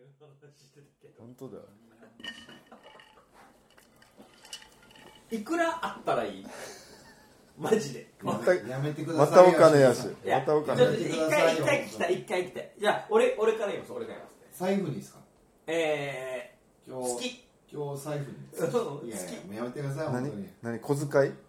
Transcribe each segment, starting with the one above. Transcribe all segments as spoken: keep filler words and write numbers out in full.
本当だよ。 いくらあったらいい？マジで。 またやめてくだまさい。 たお金やし。 いやまたお金ちょっと一回一回聞きたい一回聞きたい。じゃあ俺俺から言います俺から言いますね。 財布にですか？ えー、 今日好き。 今日財布に。 そういやいや、もうやめてください本当何に。 何小遣い？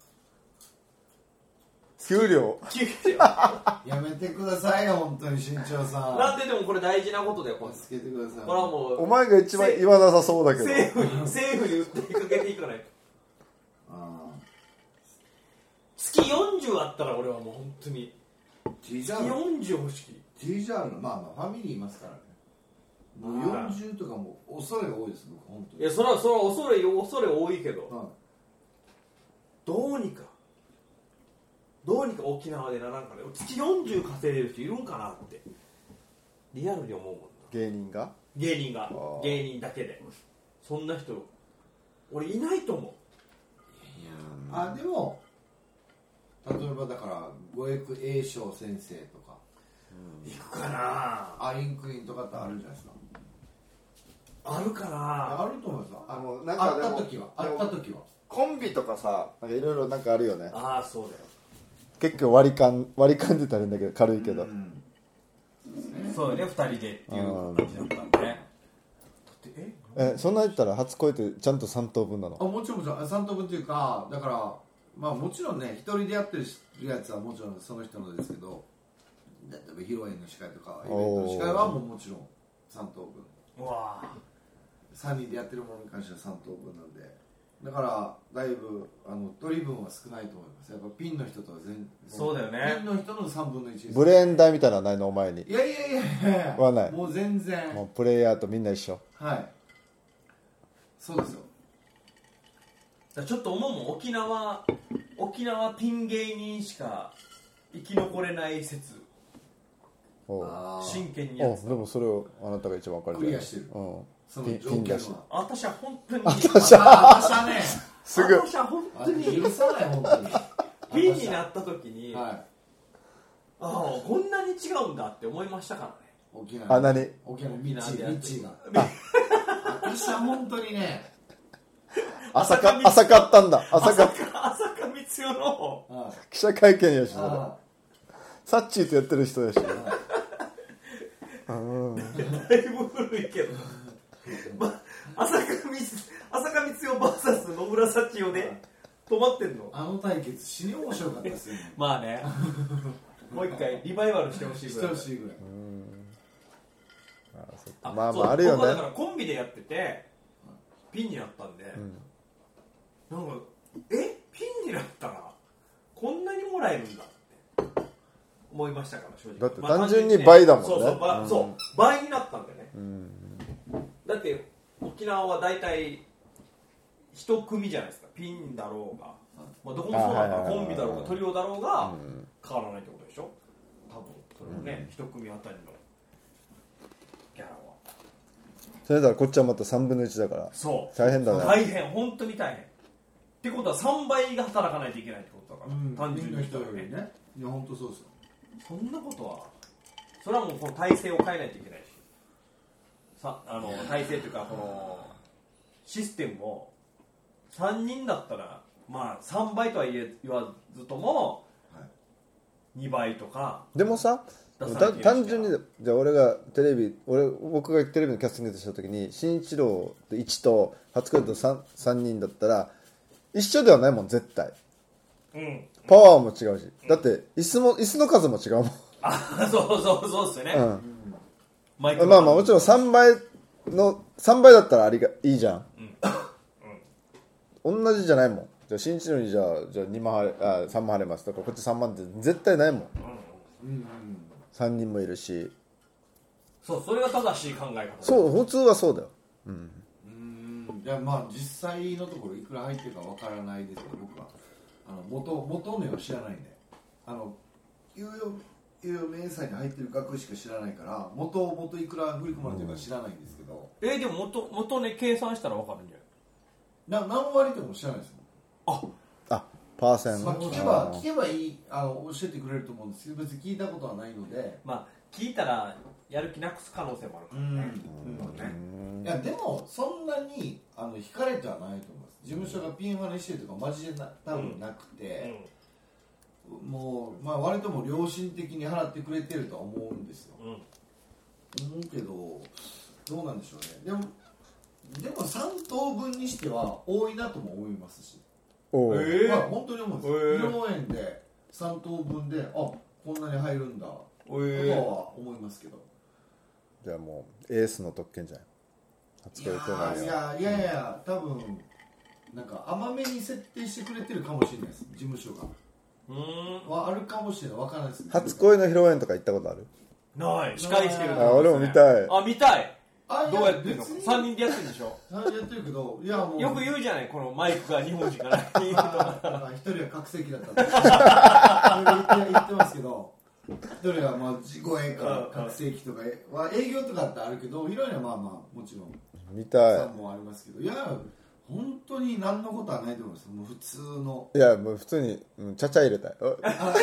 給料？ 給料。 やめてくださいよ本当に新潮さん。 なんででもこれ大事なことだよこれ。 助けてください。 これはもうお前が一番言わなさそうだけど。 政府に政府に訴えかけていかないと。 あ月よんじゅうあったら俺はもう本当にー。 月よんじゅう欲しい。 ティージャールのまあまあファミリーいますからね。もうよんじゅうとかも恐れが多いです僕本当に。 いやそれはそれは恐れ恐れ多いけど、 はい。 どうにかどうにか沖縄でならんかね月よんじゅう稼いでる人いるんかなってリアルに思うもんな。 芸人が？ 芸人があー芸人だけでそんな人俺いないと思う。 あでも例えばだから五役栄翔先生とか行くかなアインクインとかってあるじゃないですか。 あるかなあると思いますよ。ああのなんあかでもった時はあった時はコンビとかさ、なんかいろいろなんかあるよね。 ああそうだよ結構割り勘割り勘って言ったらいいんだけど軽いけど。 うんそうよねふたりでっていう感じだったんで、ね、だってええ、そんな言ったら初恋ってちゃんとさん等分なの？ あもちろんもちろんさん等分っていうかだからまあもちろんね一人でやってるやつはもちろんその人のですけど例えば披露宴の司会とかイベントの司会はもうもちろんさん等分うわさんにんでやってるものに関してはさん等分なんでだからだいぶあの取り分は少ないと思います。やっぱピンの人とは全そうだよねピンの人のさんぶんのいちです。 ブレーン代みたいなのはないのお前に？ いやいやいやいやはないもう全然もうプレイヤーとみんな一緒。 はいそうですよ。 だちょっと思うもん沖縄沖縄ピン芸人しか生き残れない説おうあー真剣にやおつでもそれをあなたが一番分かるじゃない。 クリアしてるうんそのピン条件ピンだしは私は本当に私はねすぐ私は本あ当に許さない本当にピンになった時に、 はいああこんなに違うんだって思いましたからね。 沖縄あ何沖縄のミッチーミッチーがあ私は本当にね朝か朝買ったんだ朝朝かか朝か光代のあ記者会見やしそれあサッチーとやってる人やしうんだいぶ古いけど、ま、朝か光朝か光代 ブイエス 野村幸代で止まってんの。 あの対決死に面白かったですよねまあねもう一回リバイバルしてほしいしぐらい。 てほしいぐらいあまあそうまああるよ僕はだかね。 らコンビでやっててピンになったんで、なんかえピンになったらこんなにもらえるんだって思いましたから正直。 だってまあ単純に倍だもんねそうそう、ばうんそう倍になったんでね。 うんだって沖縄は大体一組じゃないですか。ピンだろうが、まあ、どこもそうだからあはいはいはいコンビだろうがトリオだろうがうん変わらないってことでしょ多分それもね一、組あたりのギャラは。 それだからこっちはまたさんぶんのいちだからそう大変だね。 大変本当に大変ってことはさんばいが働かないといけないってことだから、 うん単純にピンの人よりねいや本当そうですよそんなことはそれはもうこの体制を変えないといけないしさあの体制というかこのシステムをさんにんだったらまあさんばいとは言え言わずともにばいとかでもさ出さなきゃいけないし単純にじゃあ俺がテレビ俺僕がテレビのキャスティングした時に新一郎といちと初恋と 3, 3人だったら一緒ではないもん絶対うんパワーも違うしだって椅子も椅子の数も違うもん、 あそうそうそうですよね、 うんマイクまあまあもちろんさんばいのさんばいだったらありがいいじゃん、同じじゃないもん。じゃあ新一郎にじゃあじゃあにまんはれあさんまん払いますとかこっちさんまんって絶対ないもん。 うんうんさんにんもいるしそうそれが正しい考え方そう普通はそうだよ。 うんいやまあ実際のところいくら入ってるかわからないですけど僕はあの元元値を知らないんであの猶予猶予明細に入ってる額しか知らないから元元いくら振り込まれてるか知らないんですけど、 えー、でも元元ね計算したら分かるんじゃないな何割とかも知らないですよああパーセンまあ、聞けば聞けばいいあの教えてくれると思うんですけど別に聞いたことはないのでまあ聞いたらやる気なくす可能性もあるからね。 うんうんうんいやでもそんなにあの惹かれてはないと思います。事務所がピンハネしてるとかマジでな多分なくて、もう、まあ、割とも良心的に払ってくれてるとは思うんですよ、 うんうん思うけどどうなんでしょうね。でもでもさん等分にしては多いなとも思いますし、 おうえーまあ本当に思うんですよ、 えー披露宴でさん等分であこんなに入るんだとかえーは思いますけど、 じゃあもうエースの特権じゃない初い恋となるやいやいやいや多分なんか甘めに設定してくれてるかもしれないです。事務所がうーんはあるかもしれない。わからないですけど初恋の披露宴とか行ったことある？ ない司会してるあ俺も見たいあ見たいあどうやってんの別にさんにんでやってるんでしょやってるけどいやもうよく言うじゃないこのマイクがにほんしかないっていうのあー一人は覚醒器だったって言って言ってますけど一人はまあ自己演か覚醒器とかは営業とかってあるけど披露宴はまあまあもちろん見たいさんもありますけどいや本当に何のことはないと思います。もう普通のいやもう普通に、うん、ちゃちゃ入れたいおあ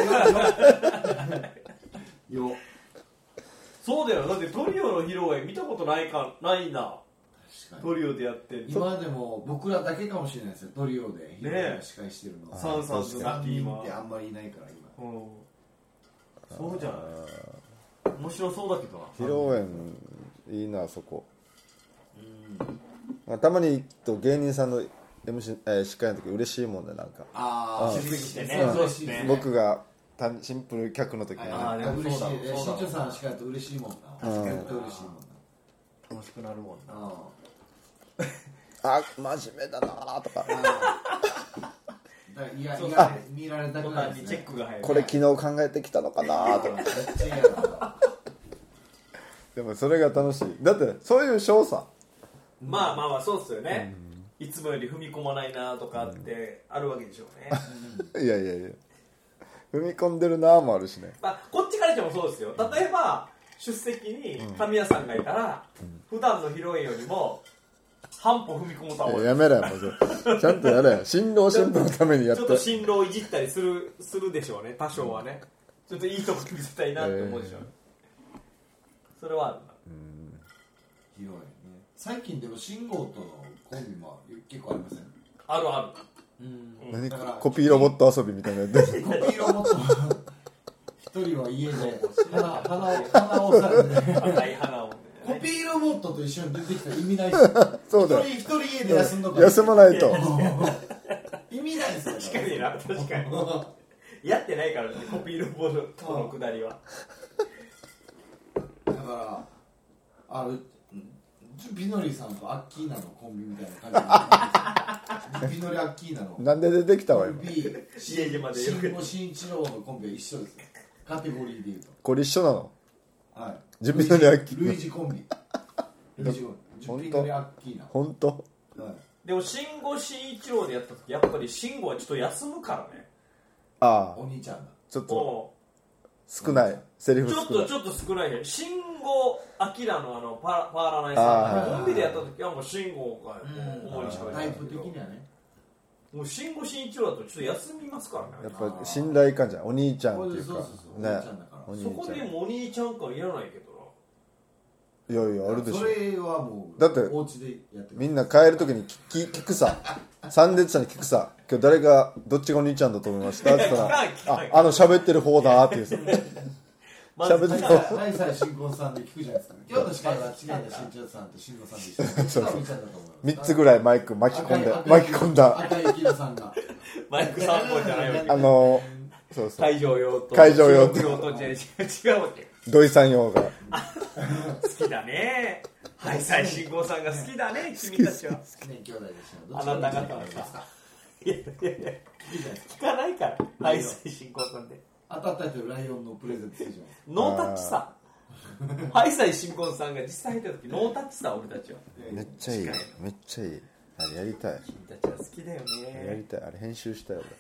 よよそうだよだってトリオの披露宴見たことないかないな確かにトリオでやってる今でも僕らだけかもしれないですよ。トリオで披露宴司会してるのはサンさんとさんにん今ってあんまりいないから今うんそうじゃない面白そうだけどな披露宴いいなそこ、 うんまあ、たまに行くと芸人さんの エムシー、えー、司会の時嬉しいもんねなんかああうん出席してねそうそうですね僕が単シンプル客の時に、 あーでも嬉しいそうだ新そうだ庄さんしかやると嬉しいもんなうん絶対嬉しいもん楽しくなるもんななあ真面目だなとかああだいやそういや見られたくとかにチェないですねックが入るこれ昨日考えてきたのかなとかめっちゃ嫌だでもそれが楽しいだってそういう賞さまあまあまあそうっすよねいつもより踏み込まないなとかってあるわけでしょうねいやいやいや踏み込んでるなもあるしねまあこっちからしてもそうですよ例えば出席に神谷さんがいたら普段の披露宴よりも半歩踏み込むとは思うやめろよもうそれちゃんとやれよ新郎新婦のためにやってちょっと新郎いじったりするするでしょうね多少はねちょっといいとこ見せたいなって思うでしょうねそれはあるな披露宴ね最近でも信号とのコンビも結構ありませんあるあうん何だからコピーロボット遊びみたいなやつコピーロボット一人は家で鼻鼻を鼻を押さえてる赤い花をねコピーロボットと一緒に出てきたら意味ないですよそうだよ一人一人家で休んどか休まないと意味ないですよ確かにな確かにやってないからねコピーロボットのくだりはだからあるピノリさんとアッキーナのコンビみたいな感じでピノリアッキーナのなんで出てきたわ今 B 家島でよく新保慎一郎のコンビは一緒ですよカテゴリーでいうとこれ一緒なのはいジュピノリアッキーナルイジコンビルイジコンビジュピノリアッキーナ本当はいでも慎吾慎一郎でやった時やっぱり慎吾はちょっと休むからねああお兄ちゃんがちょっとも少ないセリうフ少ないちょっとちょっと少ないね慎吾明のあのパパーラナイあーさんコンビでやった時はもう慎吾が主にしゃべタイプる的にはねもう慎吾慎一郎だとちょっと休みますからねやっぱ信頼感じゃんお兄ちゃんっていうかそうそうそうねお兄ちゃんだからお兄そこでちゃんもお兄ちゃん感いらないけどいやいやあるでしょそれはもうだってお家でやってみんな帰るときに聞き聞くさ参列者に聞くさ今日誰がどっちがお兄ちゃんだと思いましたって言ったら聞かん聞かんああの喋ってる方だっていうさまず喋ってな大祭新婚さんで聞くじゃないですか今日の司会は違いだ新庄さんと新郎さんで一緒にそうそうお兄ちゃんだと思いますみっつぐらいマイク巻き込んで赤い巻き込んだ赤い雪乃さんがマイクさん本じゃないわけあのそうそう会場用と会場用と収録用と違う違う違うわけ土井さん用が好きだねはい最新号さんが好きだね君たちはね兄弟でしょあなた方はさいやいやいや聞かないからはい最新号さんで当たったやつライオンのプレゼントするじゃないですかノータッチさハイサイ新婚さんが実際入った時ノータッチさ俺たちはめっちゃいいめっちゃいいあれやりたい君たちは好きだよやりねたいあれ編集したよ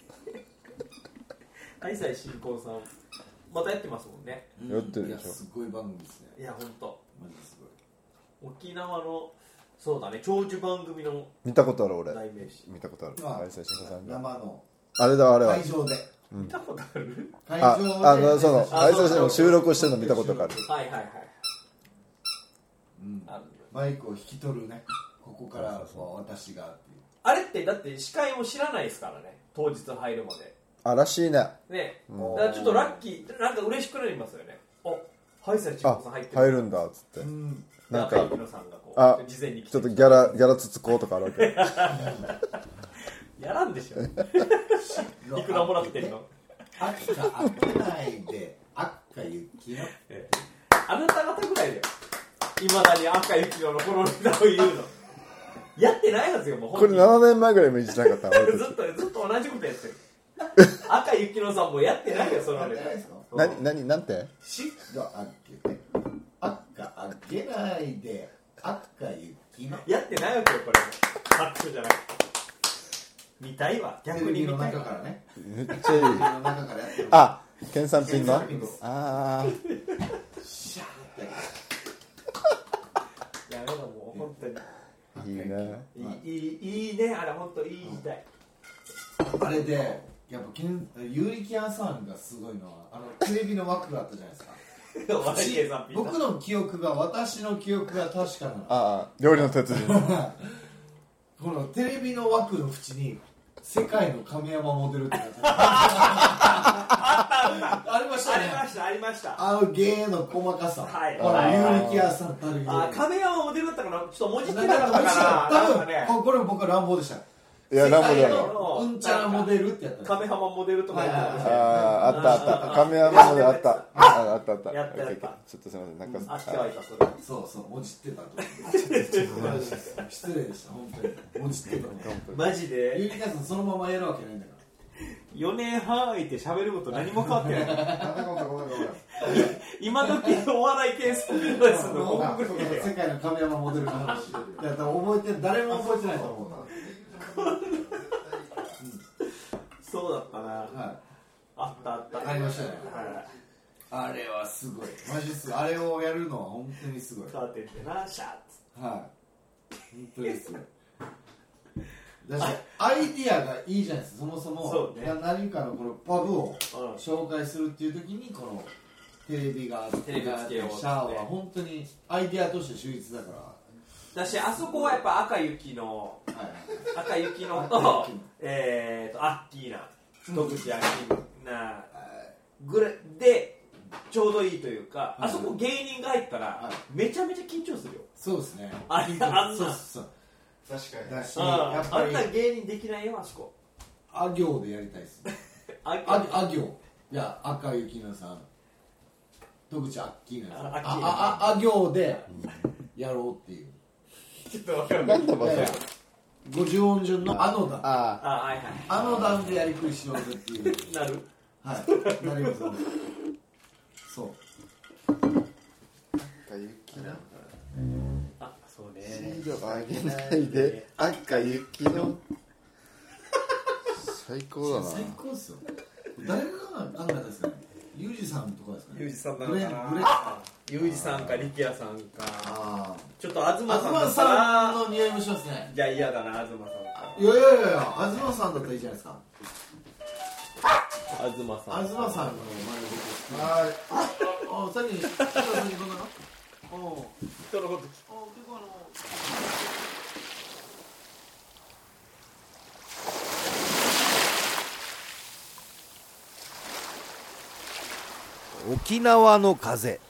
ハイサイ新婚さんまたやってますもんねうんやってるでしょいやすごい番組ですねいや本当マジですごい沖縄のそうだね長寿番組の見たことある俺代名詞見たことあるまあ愛妻慎吾さんが生のあれだあれは会場で見たことある会あ場であのそのあ愛妻慎吾の収録をしてるの見たことがあるはいはいはいうんあるマイクを引き取るね、ここからは私がっていう。 あれってだって司会も知らないですからね、当日入るまであらしいね。 ね、 うんだからちょっとラッキー、なんか嬉しくなりますよね。お、ハイサイチあコさん入って入るんだっつって、 うんなんか赤井野さんがこうあ事前に来てちょっとギャラギャラつつこうとかあるわけやらんでしょいくらもらってんの。 赤開けないで赤雪のえあなた方ぐらいだよ、いまだに赤雪のこのネタを言うのやってないはずよ、もうこれななねんまえぐらいもいじってなかったずっとずっと同じことやってる赤雪乃さんもやってないよ、そのネタ。 なになになんてしが開けて赤開けないで赤雪のやってないわけよ、これ拍手じゃなくて。見たいわ、逆テレビのに見たいわ。 中からね、 めっちゃいいテレビの中からやってる。 あ県産品の県産品ですあシャーってやめろ、もう本当にあいいねいいいいいいね、あれ本当いい時代。 あれでやっぱけん有力屋さんがすごいのはあのテレビの枠があったじゃないですか笑い計算ピン僕の記憶が私の記憶が確かなのああ料理の鉄人このテレビの枠の縁に世界の亀山モデルって書いてあありましたね、 ありました、ありました。 あの芸の細かさ、 はいこのはいはい有力屋さんたる芸あ、亀山モデルだったかな、ちょっと文字ってなかったなんか多かな、なんかね、 分これ僕は乱暴でした。 いやランボである世界のうんちゃらモデルってやったんですよ亀浜モデルとか言ってましあたよ。 ああったあった亀山まであったああったあったやったやったちょっとすみませんなんかあってはいた、それ。 そうそう、もじってたと思って失礼でした、本当にもじってたのマジゆでりかさんそのままやるわけないんだかよねんはん空いて喋ること何も変わってない。 らごめんごめんごめん今時のお笑い系スピードレスの報告ぐらい世界の亀山モデルの話いや多分覚えて誰も覚えてないと思うなそうだったな。 はあったあった。 ありましたねはい。 い、あれはすごいマジすごい、あれをやるのは本当にすごい、 カーテンでな、シャーッつ。 はい、本当にすごいだしアイディアがいいじゃないですか、そもそもそうねな何かのこのパブをうん紹介するっていう時にこのテレビがあってテレビつけようっつってシャアは本当にアイディアとして秀逸だから、 だし、あそこはやっぱ赤雪の、 はいはい赤雪の赤と雪の、 えーと、アッキーナ、戸口アッキーナぐらいで、ちょうどいいというか、あそこ芸人が入ったらは、 めちゃめちゃ緊張するよ。 そうですね、 あれあんなそうそう確かにだしあやっぱりあんな芸人できないよ、あそこ。 あ行でやりたいですねあああ行いや赤雪乃さん戸口アッキーナさんああアッキーナあああ行でやろうっていうちょっとわかる。 なんだバいやいや五十音順のあの段ああ、はいはい。 あの段でやりくりしようぜっていうなる。 はいなりますそう赤雪のあ、そうね。 シールをあげないで赤雪の最高だな最高ですよ誰が考えたんですかね、ユージさんとかですかね、 ユージさんなブレのかな。 ブレユージさんか力也さんか。 あちょっと東さんだ東ったらさんの匂いもしますね。 じゃあ嫌だな、東さんか。 いやいやいやいや、東さんだったらいいじゃないですか。 東さん。 東さんの前で僕はいあ、さっき、さっきどんなの？おう人のこと。 あ、結構あの。 沖縄の風